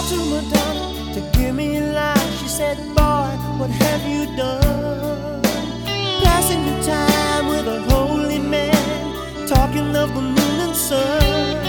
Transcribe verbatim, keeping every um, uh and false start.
to Madonna to give me life. She said, boy, what have you done? Passing your time with a holy man, talking of the moon and sun.